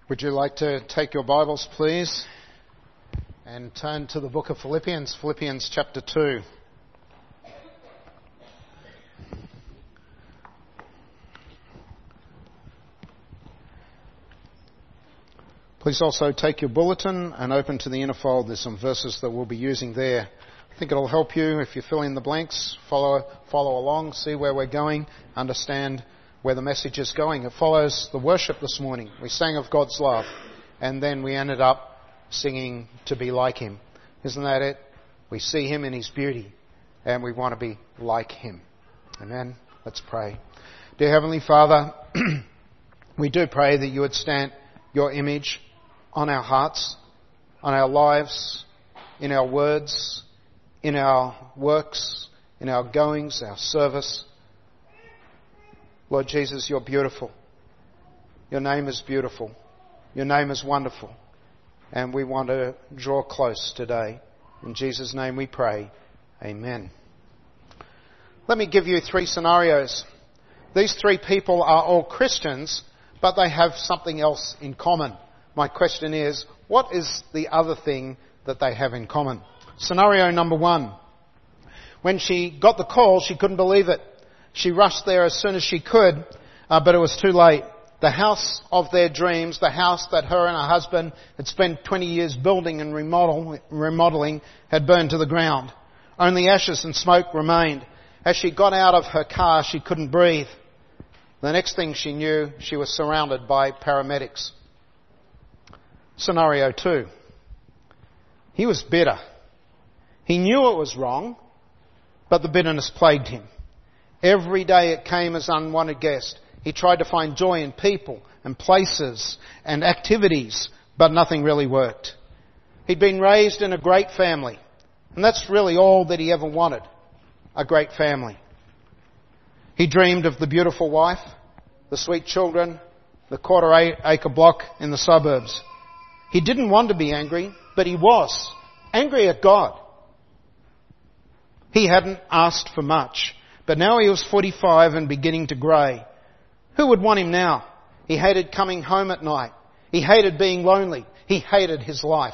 Would you like to take your Bibles, please, and turn to the book of Philippians, Philippians chapter 2. Please also take your bulletin and open to the inner fold. There's some verses that we'll be using there. I think it'll help you if you fill in the blanks, follow along, see where we're going, understand where the message is going. It follows the worship this morning. We sang of God's love, and then we ended up singing to be like Him. Isn't that it? We see Him in His beauty, and we want to be like Him. Amen. Let's pray. Dear Heavenly Father, we do pray that you would stamp your image on our hearts, on our lives, in our words, in our works, in our goings, our service. Lord Jesus, you're beautiful. Your name is beautiful. Your name is wonderful. And we want to draw close today. In Jesus' name we pray. Amen. Let me give you 3 scenarios. These 3 people are all Christians, but they have something else in common. My question is, what is the other thing that they have in common? Scenario number 1. When she got the call, she couldn't believe it. She rushed there as soon as she could, but it was too late. The house of their dreams, the house that her and her husband had spent 20 years building and remodeling, had burned to the ground. Only ashes and smoke remained. As she got out of her car, she couldn't breathe. The next thing she knew, she was surrounded by paramedics. Scenario 2. He was bitter. He knew it was wrong, but the bitterness plagued him. Every day it came as an unwanted guest. He tried to find joy in people and places and activities, but nothing really worked. He'd been raised in a great family, and that's really all that he ever wanted, a great family. He dreamed of the beautiful wife, the sweet children, the quarter-acre block in the suburbs. He didn't want to be angry, but he was angry at God. He hadn't asked for much. But now he was 45 and beginning to grey. Who would want him now? He hated coming home at night. He hated being lonely. He hated his life.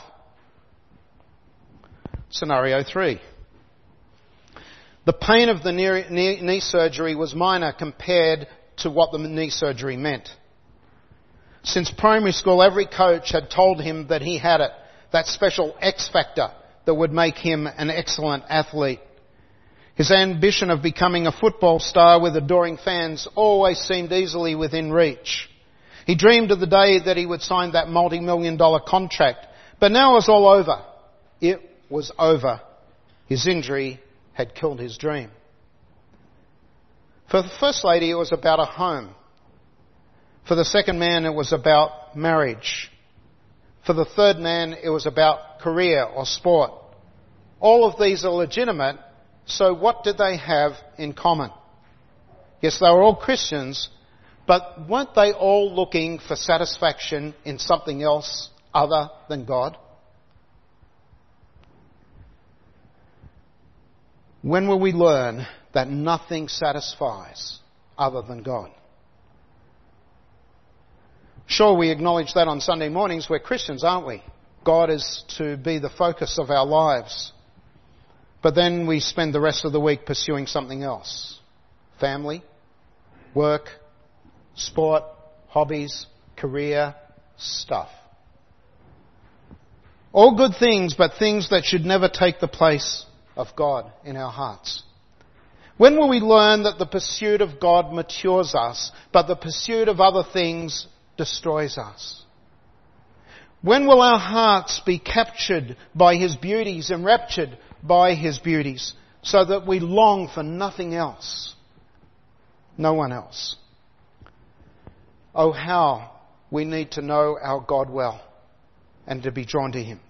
Scenario 3. The pain of the knee surgery was minor compared to what the knee surgery meant. Since primary school, every coach had told him that he had it, that special X factor that would make him an excellent athlete. His ambition of becoming a football star with adoring fans always seemed easily within reach. He dreamed of the day that he would sign that multi-million-dollar contract. But now it was all over. It was over. His injury had killed his dream. For the first lady, it was about a home. For the second man, it was about marriage. For the third man, it was about career or sport. All of these are legitimate. So what did they have in common? Yes, they were all Christians, but weren't they all looking for satisfaction in something else other than God? When will we learn that nothing satisfies other than God? Sure, we acknowledge that on Sunday mornings. We're Christians, aren't we? God is to be the focus of our lives. But then we spend the rest of the week pursuing something else. Family, work, sport, hobbies, career, stuff. All good things, but things that should never take the place of God in our hearts. When will we learn that the pursuit of God matures us, but the pursuit of other things destroys us? When will our hearts be captured by His beauties, enraptured by His beauties, so that we long for nothing else, no one else? Oh, how we need to know our God well and to be drawn to Him.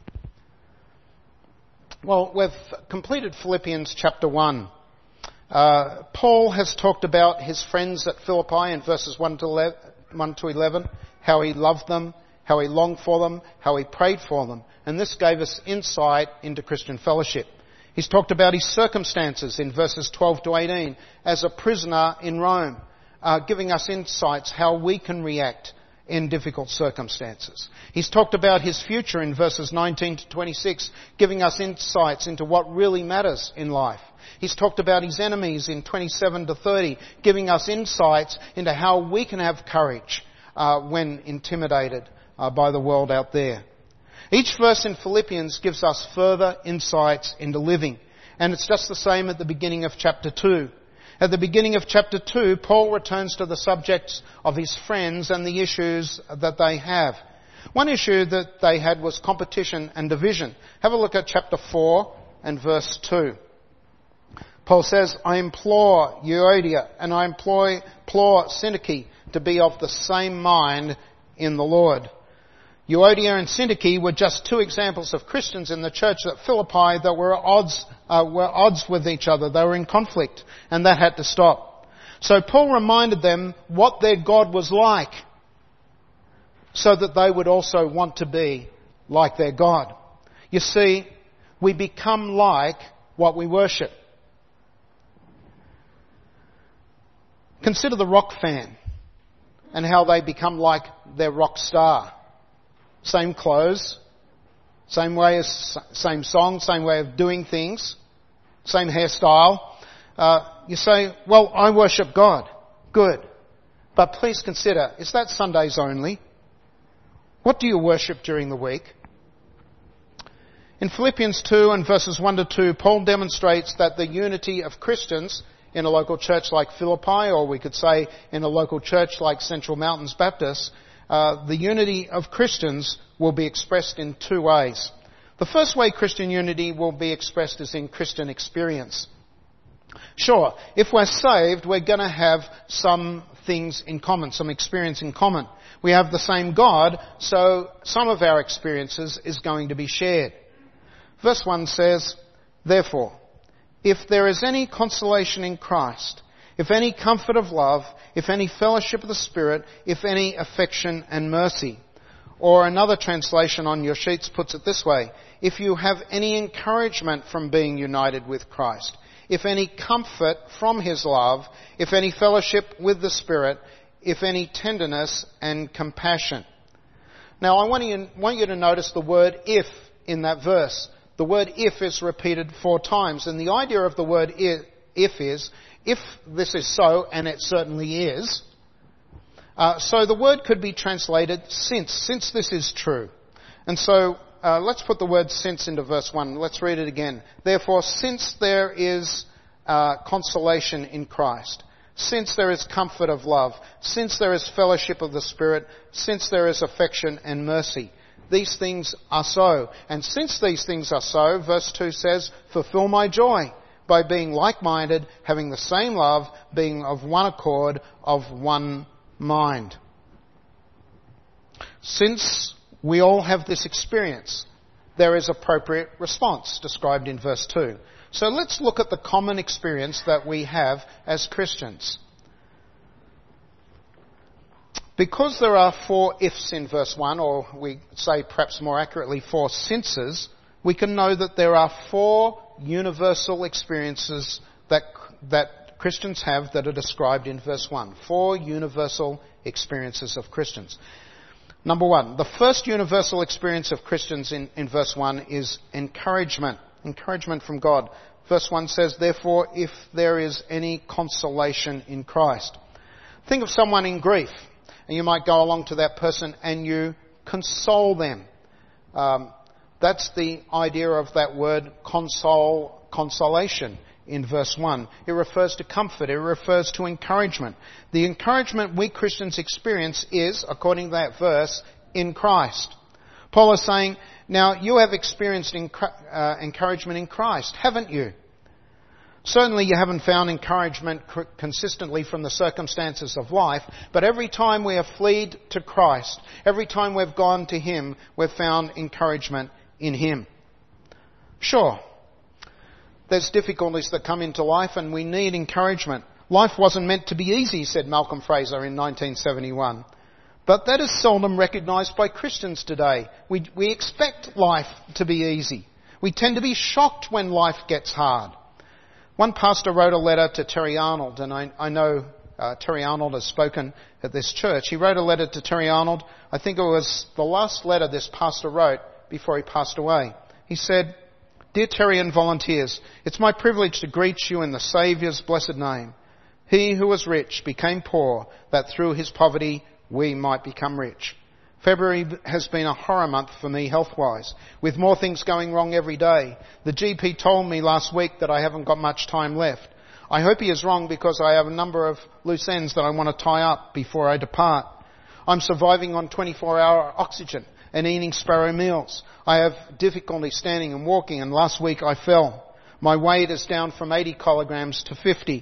Well, we've completed Philippians chapter 1. Paul has talked about his friends at Philippi in verses 1 to 11, how he loved them, how he longed for them, how he prayed for them. And this gave us insight into Christian fellowship. He's talked about his circumstances in verses 12 to 18 as a prisoner in Rome, giving us insights how we can react in difficult circumstances. He's talked about his future in verses 19 to 26, giving us insights into what really matters in life. He's talked about his enemies in 27 to 30, giving us insights into how we can have courage when intimidated by the world out there. Each verse in Philippians gives us further insights into living. And it's just the same at the beginning of chapter 2. At the beginning of chapter 2, Paul returns to the subjects of his friends and the issues that they have. One issue that they had was competition and division. Have a look at chapter 4 and verse 2. Paul says, I implore Euodia and I implore Syntyche to be of the same mind in the Lord. Euodia and Syntyche were just two examples of Christians in the church at Philippi that were odds with each other. They were in conflict, and that had to stop. So Paul reminded them what their God was like, so that they would also want to be like their God. You see, we become like what we worship. Consider the rock fan and how they become like their rock star. Same clothes, same song, same way of doing things, same hairstyle. You say, well, I worship God. Good. But please consider, is that Sundays only? What do you worship during the week? In Philippians 2 and verses 1 to 2, Paul demonstrates that the unity of Christians in a local church like Philippi, or we could say in a local church like Central Mountains Baptist, the unity of Christians will be expressed in two ways. The first way Christian unity will be expressed is in Christian experience. Sure, if we're saved, we're going to have some things in common, some experience in common. We have the same God, so some of our experiences is going to be shared. Verse 1 says, therefore, if there is any consolation in Christ, if any comfort of love, if any fellowship of the Spirit, if any affection and mercy. Or another translation on your sheets puts it this way, if you have any encouragement from being united with Christ, if any comfort from His love, if any fellowship with the Spirit, if any tenderness and compassion. Now I want you to notice the word if in that verse. The word if is repeated 4 times, and the idea of the word if is, if this is so, and it certainly is, so the word could be translated since this is true. And so let's put the word since into verse 1. Let's read it again. Therefore, since there is consolation in Christ, since there is comfort of love, since there is fellowship of the Spirit, since there is affection and mercy, these things are so. And since these things are so, verse 2 says, fulfill my joy by being like-minded, having the same love, being of one accord, of one mind. Since we all have this experience, there is appropriate response described in verse 2. So let's look at the common experience that we have as Christians. Because there are 4 ifs in verse 1, or we say perhaps more accurately 4 sinces, we can know that there are 4 universal experiences that Christians have that are described in verse 1. 4 universal experiences of Christians. Number 1, the first universal experience of Christians in verse 1 is encouragement. Encouragement from God. Verse 1 says, therefore, if there is any consolation in Christ. Think of someone in grief, and you might go along to that person and you console them. That's the idea of that word consolation in verse 1. It refers to comfort. It refers to encouragement. The encouragement we Christians experience is, according to that verse, in Christ. Paul is saying, now you have experienced encouragement in Christ, haven't you? Certainly you haven't found encouragement consistently from the circumstances of life, but every time we have fled to Christ, every time we've gone to Him, we've found encouragement in Him. Sure, there's difficulties that come into life and we need encouragement. Life wasn't meant to be easy, said Malcolm Fraser in 1971. But that is seldom recognised by Christians today. We expect life to be easy. We tend to be shocked when life gets hard. One pastor wrote a letter to Terry Arnold, and I know Terry Arnold has spoken at this church. He wrote a letter to Terry Arnold. I think it was the last letter this pastor wrote before he passed away. He said, "Dear Terry and volunteers, it's my privilege to greet you in the Saviour's blessed name. He who was rich became poor, that through his poverty we might become rich. February has been a horror month for me health-wise, with more things going wrong every day. The GP told me last week that I haven't got much time left. I hope he is wrong because I have a number of loose ends that I want to tie up before I depart. I'm surviving on 24-hour oxygen and eating sparrow meals. I have difficulty standing and walking, and last week I fell. My weight is down from 80 kilograms to 50.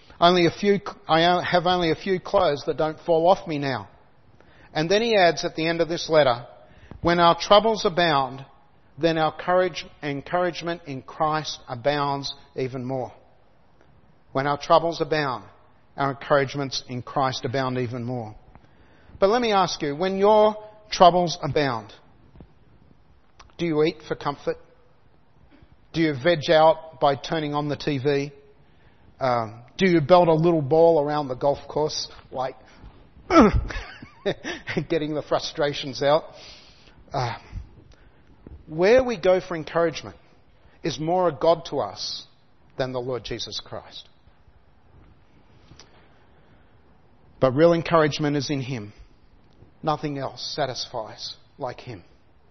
I have only a few clothes that don't fall off me now." And then he adds at the end of this letter, "When our troubles abound, then our encouragement in Christ abounds even more." When our troubles abound, our encouragements in Christ abound even more. But let me ask you, when your troubles abound, do you eat for comfort? Do you veg out by turning on the TV? Do you belt a little ball around the golf course, like getting the frustrations out? Where we go for encouragement is more a God to us than the Lord Jesus Christ. But real encouragement is in Him. Nothing else satisfies like Him.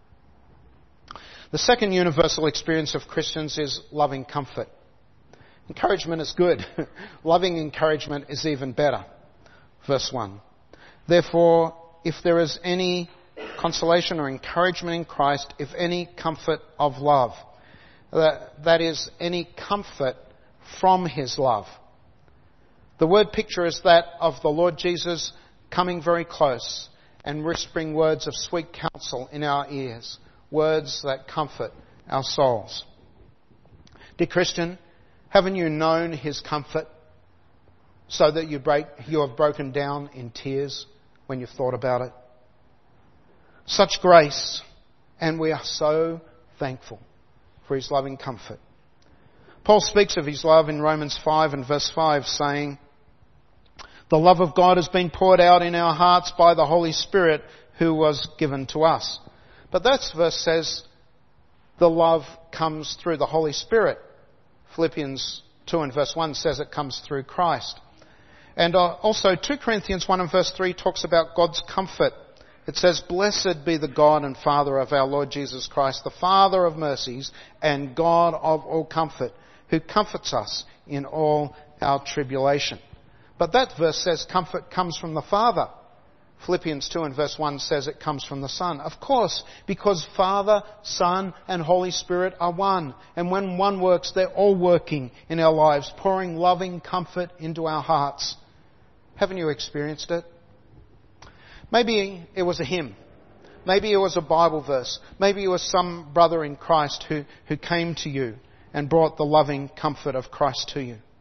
The second universal experience of Christians is loving comfort. Encouragement is good. Loving encouragement is even better. Verse 1. "Therefore, if there is any consolation or encouragement in Christ, if any comfort of love," that is, any comfort from His love. The word picture is that of the Lord Jesus coming very close and whispering words of sweet counsel in our ears, words that comfort our souls. Dear Christian, haven't you known His comfort so that you have broken down in tears when you've thought about it? Such grace, and we are so thankful for His loving comfort. Paul speaks of His love in Romans 5 and verse 5, saying, "The love of God has been poured out in our hearts by the Holy Spirit who was given to us." But that verse says the love comes through the Holy Spirit. Philippians 2 and verse 1 says it comes through Christ. And also 2 Corinthians 1 and verse 3 talks about God's comfort. It says, "Blessed be the God and Father of our Lord Jesus Christ, the Father of mercies and God of all comfort, who comforts us in all our tribulation." But that verse says comfort comes from the Father. Philippians 2 and verse 1 says it comes from the Son. Of course, because Father, Son and Holy Spirit are one. And when one works, they're all working in our lives, pouring loving comfort into our hearts. Haven't you experienced it? Maybe it was a hymn. Maybe it was a Bible verse. Maybe it was some brother in Christ who came to you and brought the loving comfort of Christ to you.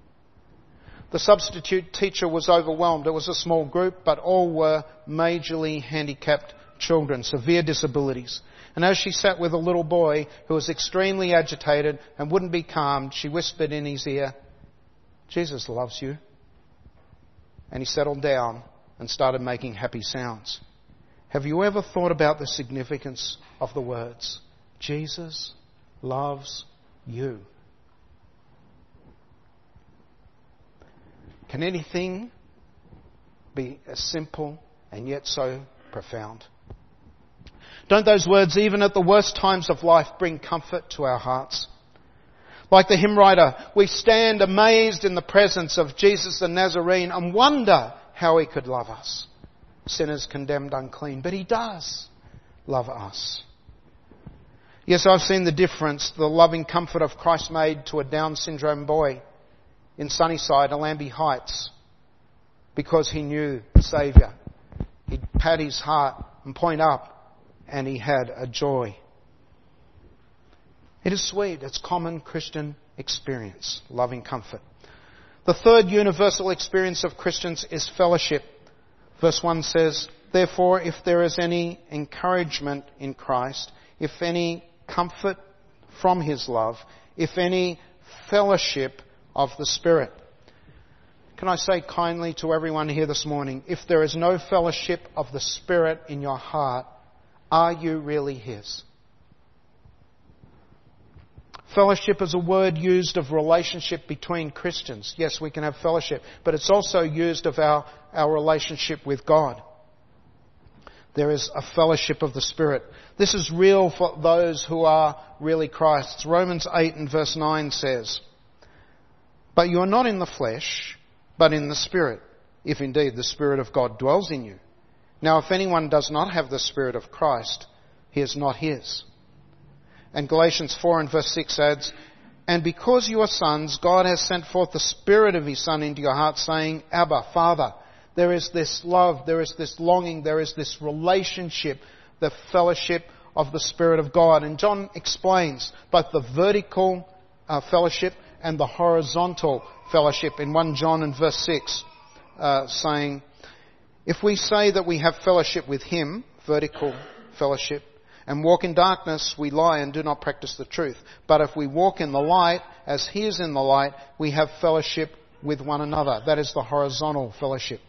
The substitute teacher was overwhelmed. It was a small group, but all were majorly handicapped children, severe disabilities. And as she sat with a little boy who was extremely agitated and wouldn't be calmed, she whispered in his ear, "Jesus loves you." And he settled down and started making happy sounds. Have you ever thought about the significance of the words, "Jesus loves you"? Can anything be as simple and yet so profound? Don't those words, even at the worst times of life, bring comfort to our hearts? Like the hymn writer, we stand amazed in the presence of Jesus the Nazarene and wonder how He could love us, sinners condemned unclean. But He does love us. Yes, I've seen the difference the loving comfort of Christ made to a Down syndrome boy in Sunnyside, Allambie Heights, because he knew the Saviour. He'd pat his heart and point up, and he had a joy. It is sweet. It's common Christian experience, loving comfort. The third universal experience of Christians is fellowship. Verse 1 says, "Therefore, if there is any encouragement in Christ, if any comfort from His love, if any fellowship of the Spirit." Can I say kindly to everyone here this morning, if there is no fellowship of the Spirit in your heart, are you really His? Fellowship is a word used of relationship between Christians. Yes, we can have fellowship, but it's also used of our relationship with God. There is a fellowship of the Spirit. This is real for those who are really Christ's. Romans 8 and verse 9 says, "But you are not in the flesh, but in the Spirit, if indeed the Spirit of God dwells in you. Now if anyone does not have the Spirit of Christ, he is not His." And Galatians 4 and verse 6 adds, "And because you are sons, God has sent forth the Spirit of His Son into your heart, saying, Abba, Father." There is this love, there is this longing, there is this relationship, the fellowship of the Spirit of God. And John explains both the vertical fellowship and the horizontal fellowship in 1 John and verse 6, saying, "If we say that we have fellowship with Him," vertical fellowship, "and walk in darkness, we lie and do not practice the truth. But if we walk in the light, as He is in the light, we have fellowship with one another." That is the horizontal fellowship.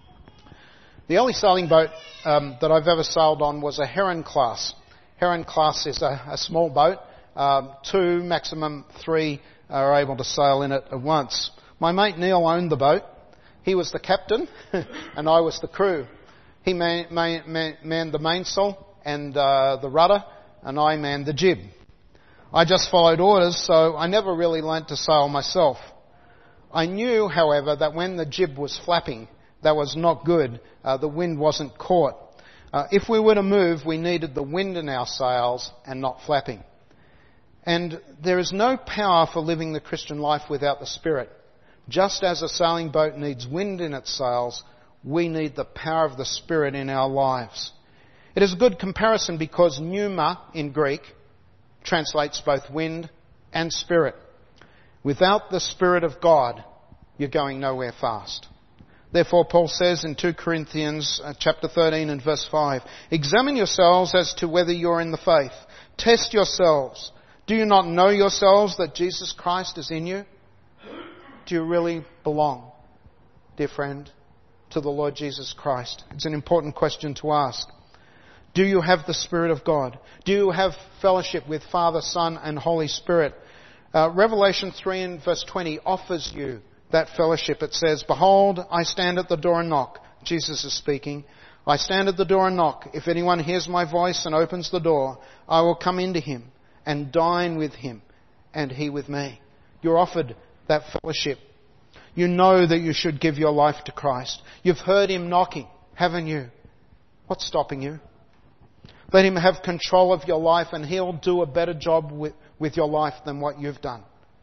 The only sailing boat that I've ever sailed on was a Heron class. Heron class is a small boat. 2, maximum 3 are able to sail in it at once. My mate Neil owned the boat. He was the captain and I was the crew. He manned the mainsail and the rudder, and I manned the jib. I just followed orders, so I never really learnt to sail myself. I knew, however, that when the jib was flapping, that was not good. The wind wasn't caught. If we were to move, we needed the wind in our sails and not flapping. And there is no power for living the Christian life without the Spirit. Just as a sailing boat needs wind in its sails, we need the power of the Spirit in our lives. It is a good comparison because pneuma in Greek translates both wind and spirit. Without the Spirit of God, you're going nowhere fast. Therefore, Paul says in 2 Corinthians chapter 13 and verse 5, "Examine yourselves as to whether you're in the faith. Test yourselves. Do you not know yourselves that Jesus Christ is in you?" Do you really belong, dear friend, to the Lord Jesus Christ? It's an important question to ask. Do you have the Spirit of God? Do you have fellowship with Father, Son and Holy Spirit? Revelation 3 and verse 20 offers you that fellowship. It says, "Behold, I stand at the door and knock." Jesus is speaking. "I stand at the door and knock. If anyone hears my voice and opens the door, I will come into him and dine with him and he with me." You're offered that fellowship. You know that you should give your life to Christ. You've heard Him knocking, haven't you? What's stopping you? Let Him have control of your life and He'll do a better job with your life than what you've done.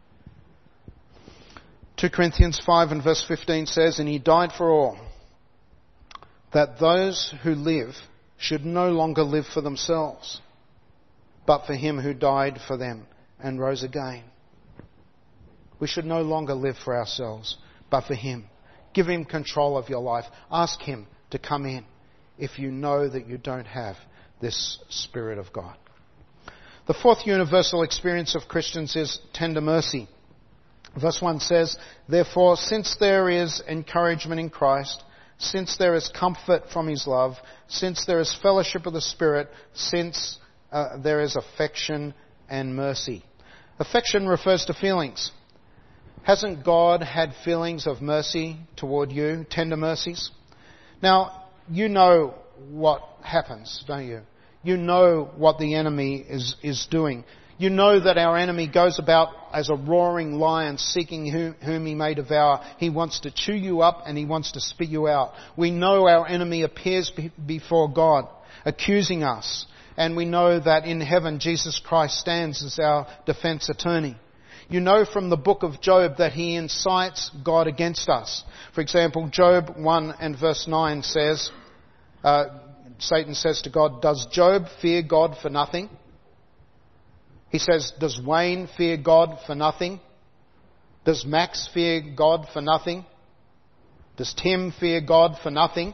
2 Corinthians 5 and verse 15 says, "And He died for all, that those who live should no longer live for themselves, but for Him who died for them and rose again." We should no longer live for ourselves, but for Him. Give Him control of your life. Ask Him to come in if you know that you don't have this Spirit of God. The fourth universal experience of Christians is tender mercy. Verse 1 says, "Therefore, since there is encouragement in Christ, since there is comfort from His love, since there is fellowship of the Spirit, since there is affection and mercy." Affection refers to feelings. Hasn't God had feelings of mercy toward you, tender mercies? Now, you know what happens, don't you? You know what the enemy is doing. You know that our enemy goes about as a roaring lion seeking whom he may devour. He wants to chew you up and he wants to spit you out. We know our enemy appears before God, accusing us. And we know that in heaven Jesus Christ stands as our defense attorney. You know from the book of Job that he incites God against us. For example, Job 1 and verse 9 says, Satan says to God, "Does Job fear God for nothing?" He says, "Does Wayne fear God for nothing? Does Max fear God for nothing? Does Tim fear God for nothing?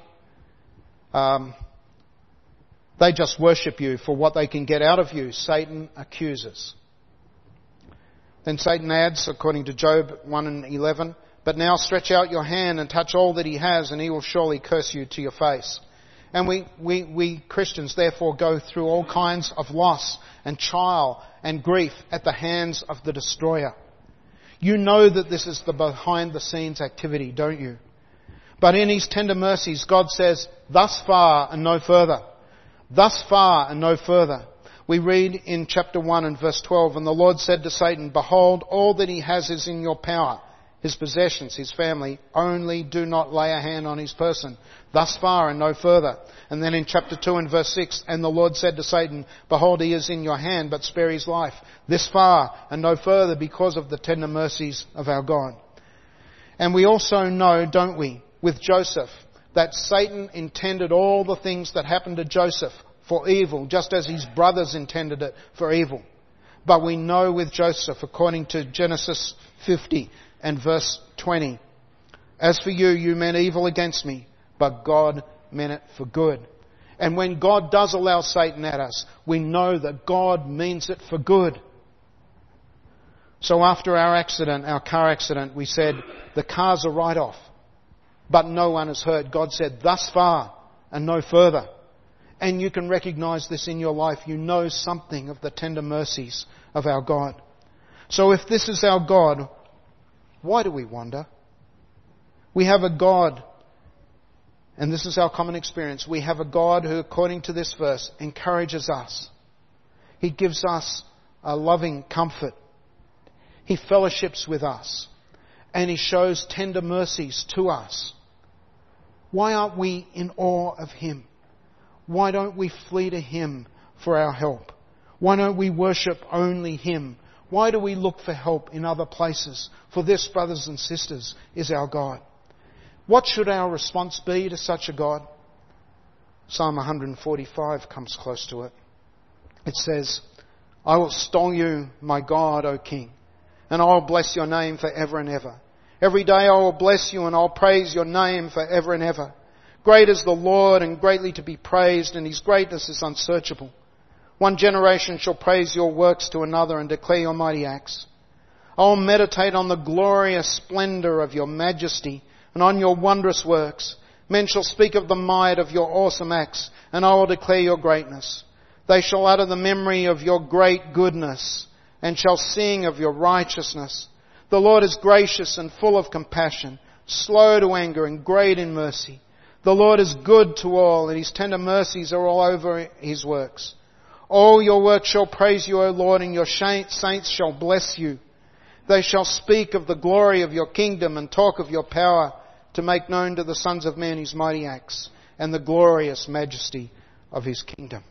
They just worship you for what they can get out of you." Satan accuses. Then Satan adds, according to Job 1 and 11, But now stretch out your hand and touch all that he has, and he will surely curse you to your face. And we Christians therefore go through all kinds of loss and trial and grief at the hands of the destroyer. You know that this is the behind the scenes activity, don't you? But in his tender mercies, God says, thus far and no further. Thus far and no further. We read in chapter 1 and verse 12, and the Lord said to Satan, behold, all that he has is in your power, his possessions, his family, only do not lay a hand on his person. Thus far and no further. And then in chapter 2 and verse 6, and the Lord said to Satan, behold, he is in your hand, but spare his life. This far and no further, because of the tender mercies of our God. And we also know, don't we, with Joseph, that Satan intended all the things that happened to Joseph for evil, just as his brothers intended it for evil. But we know with Joseph, according to Genesis 50 and verse 20, as for you, you meant evil against me, but God meant it for good. And when God does allow Satan at us, we know that God means it for good. So after our car accident, we said, the cars are right off, but no one is hurt. God said, thus far and no further. And you can recognize this in your life. You know something of the tender mercies of our God. So if this is our God, why do we wonder? We have a God, and this is our common experience, we have a God who, according to this verse, encourages us. He gives us a loving comfort. He fellowships with us. And He shows tender mercies to us. Why aren't we in awe of Him? Why don't we flee to Him for our help? Why don't we worship only Him? Why do we look for help in other places? For this, brothers and sisters, is our God. What should our response be to such a God? Psalm 145 comes close to it. It says, I will extol you, my God, O King, and I will bless your name forever and ever. Every day I will bless you and I'll praise your name forever and ever. Great is the Lord and greatly to be praised, and His greatness is unsearchable. One generation shall praise your works to another and declare your mighty acts. I will meditate on the glorious splendour of your majesty and on your wondrous works. Men shall speak of the might of your awesome acts, and I will declare your greatness. They shall utter the memory of your great goodness and shall sing of your righteousness. The Lord is gracious and full of compassion, slow to anger and great in mercy. The Lord is good to all, and His tender mercies are all over His works. All your works shall praise you, O Lord, and your saints shall bless you. They shall speak of the glory of your kingdom and talk of your power, to make known to the sons of men His mighty acts and the glorious majesty of His kingdom.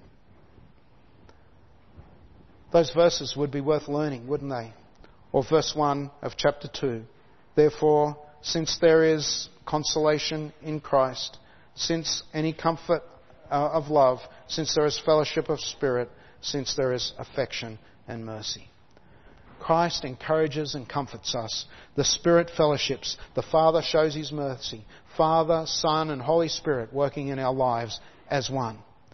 Those verses would be worth learning, wouldn't they? Or verse 1 of chapter 2. Therefore, since there is consolation in Christ, since any comfort of love, since there is fellowship of spirit, since there is affection and mercy. Christ encourages and comforts us. The Spirit fellowships. The Father shows His mercy. Father, Son and Holy Spirit working in our lives as one.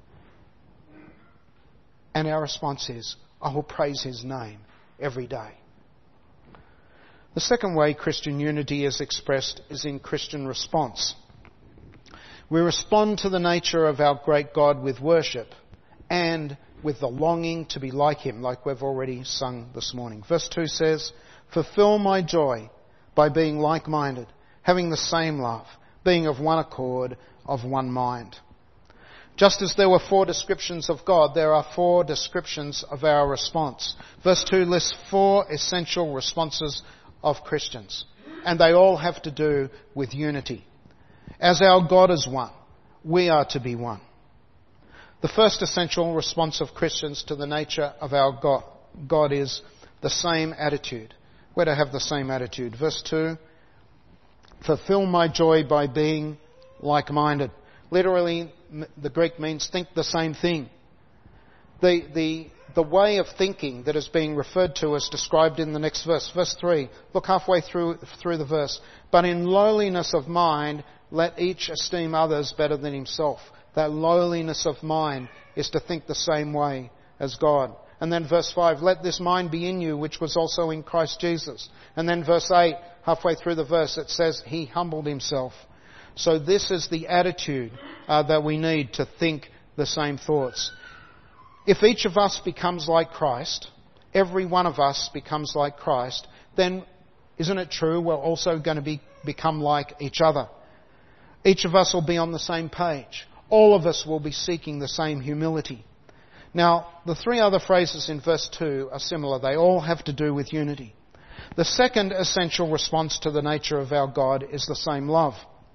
And our response is, I will praise His name every day. The second way Christian unity is expressed is in Christian response. We respond to the nature of our great God with worship and with the longing to be like Him, like we've already sung this morning. Verse 2 says, fulfill my joy by being like-minded, having the same love, being of one accord, of one mind. Just as there were 4 descriptions of God, there are 4 descriptions of our response. Verse 2 lists 4 essential responses of Christians, and they all have to do with unity. As our God is one, we are to be one. The first essential response of Christians to the nature of our God is the same attitude. We're to have the same attitude. Verse 2, fulfill my joy by being like-minded. Literally, the Greek means think the same thing. The way of thinking that is being referred to is described in the next verse. Verse 3, look halfway through the verse. But in lowliness of mind, let each esteem others better than himself. That lowliness of mind is to think the same way as God. And then verse 5, let this mind be in you, which was also in Christ Jesus. And then verse 8, Halfway through the verse it says he humbled himself. So this is the attitude that we need to think the same thoughts. If each of us becomes like Christ, every one of us becomes like Christ, then isn't it true we're also going to become like each other? Each of us will be on the same page. All of us will be seeking the same humility. Now, the three other phrases in verse 2 are similar. They all have to do with unity. The second essential response to the nature of our God is the same love.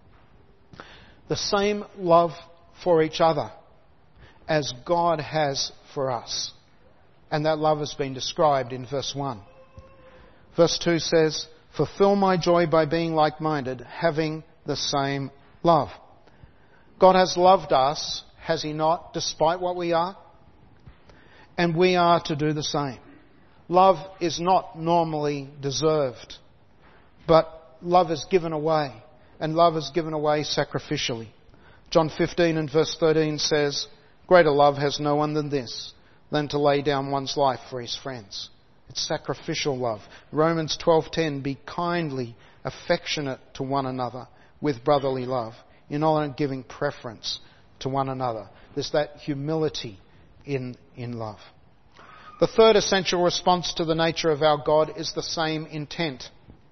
The same love for each other as God has for us. And that love has been described in verse 1. Verse 2 says, fulfill my joy by being like-minded, having the same love. God has loved us, has He not, despite what we are? And we are to do the same. Love is not normally deserved, but love is given away, and love is given away sacrificially. John 15 and verse 13 says, greater love has no one than this, than to lay down one's life for his friends. It's sacrificial love. Romans 12:10, be kindly affectionate to one another with brotherly love, in honor giving preference to one another. There's that humility in love. The third essential response to the nature of our God is the same intent.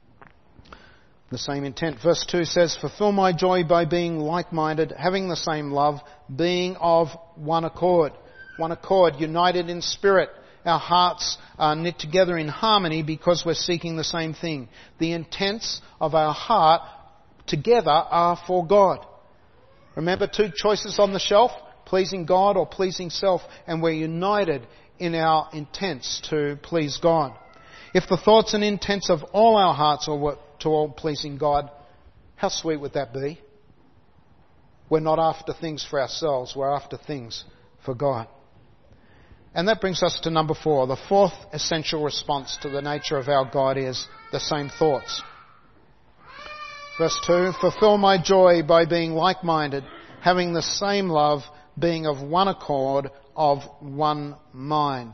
The same intent. Verse 2 says, fulfill my joy by being like-minded, having the same love, being of one accord. One accord, united in spirit. Our hearts are knit together in harmony because we're seeking the same thing. The intents of our heart together are for God. Remember, two choices on the shelf, pleasing God or pleasing self, and we're united in our intents to please God. If the thoughts and intents of all our hearts are to all pleasing God, how sweet would that be? We're not after things for ourselves, we're after things for God. And that brings us to number 4. The fourth essential response to the nature of our God is the same thoughts. Verse 2, fulfill my joy by being like-minded, having the same love, being of one accord, of one mind.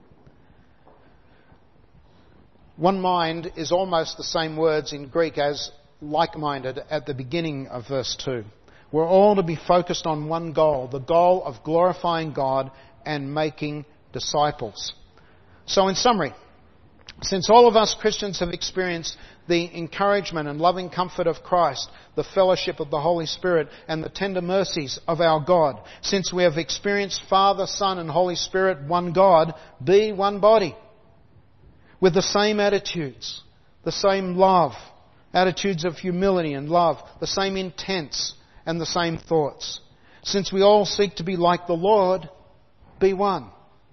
One mind is almost the same words in Greek as like-minded at the beginning of verse 2. We're all to be focused on one goal, the goal of glorifying God and making disciples. So in summary, since all of us Christians have experienced the encouragement and loving comfort of Christ, the fellowship of the Holy Spirit, and the tender mercies of our God, since we have experienced Father, Son, and Holy Spirit, one God, be one body, with the same attitudes, the same love, attitudes of humility and love, the same intents and the same thoughts. Since we all seek to be like the Lord, be one.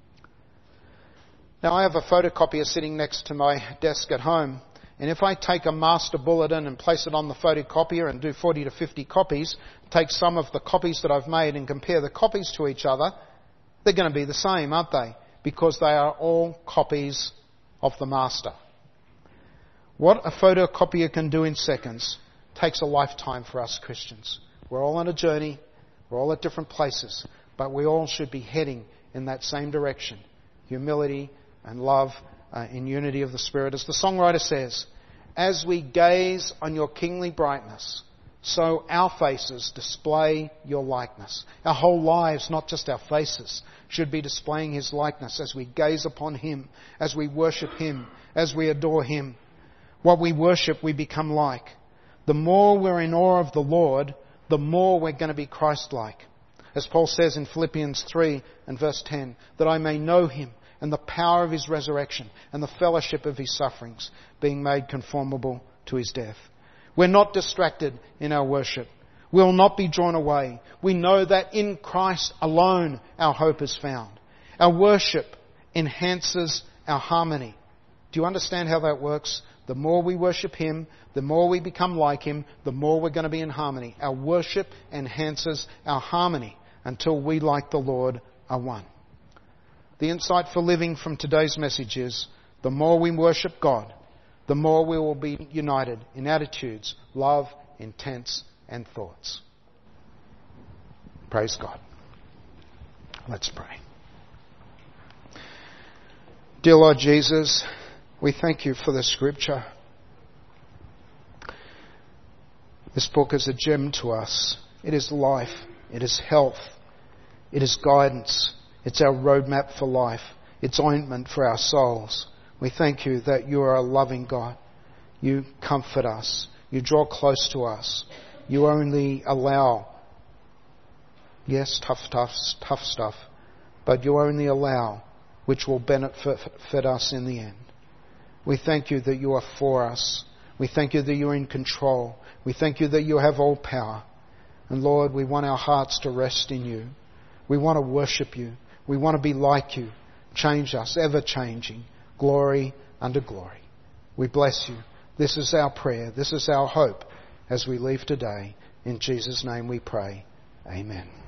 Now, I have a photocopier sitting next to my desk at home, and if I take a master bulletin and place it on the photocopier and do 40 to 50 copies, take some of the copies that I've made and compare the copies to each other, they're going to be the same, aren't they? Because they are all copies of the master. What a photocopier can do in seconds takes a lifetime for us Christians. We're all on a journey, we're all at different places, but we all should be heading in that same direction. Humility and love in unity of the Spirit. As the songwriter says, as we gaze on your kingly brightness, so our faces display your likeness. Our whole lives, not just our faces, should be displaying His likeness as we gaze upon Him, as we worship Him, as we adore Him. What we worship, we become like. The more we're in awe of the Lord, the more we're going to be Christ-like. As Paul says in Philippians 3 and verse 10, that I may know Him and the power of His resurrection and the fellowship of His sufferings, being made conformable to His death. We're not distracted in our worship. We'll not be drawn away. We know that in Christ alone our hope is found. Our worship enhances our harmony. Do you understand how that works? The more we worship Him, the more we become like Him, the more we're going to be in harmony. Our worship enhances our harmony until we, like the Lord, are one. The insight for living from today's message is, the more we worship God, the more we will be united in attitudes, love, intents, and thoughts. Praise God. Let's pray. Dear Lord Jesus, we thank You for the Scripture. This book is a gem to us. It is life. It is health. It is guidance. It's our roadmap for life. It's ointment for our souls. We thank you that you are a loving God. You comfort us. You draw close to us. You only allow, yes, tough stuff, but you only allow which will benefit us in the end. We thank you that you are for us. We thank you that you're in control. We thank you that you have all power. And Lord, we want our hearts to rest in you. We want to worship you. We want to be like you. Change us, ever changing, glory unto glory. We bless you. This is our prayer. This is our hope as we leave today. In Jesus' name we pray. Amen.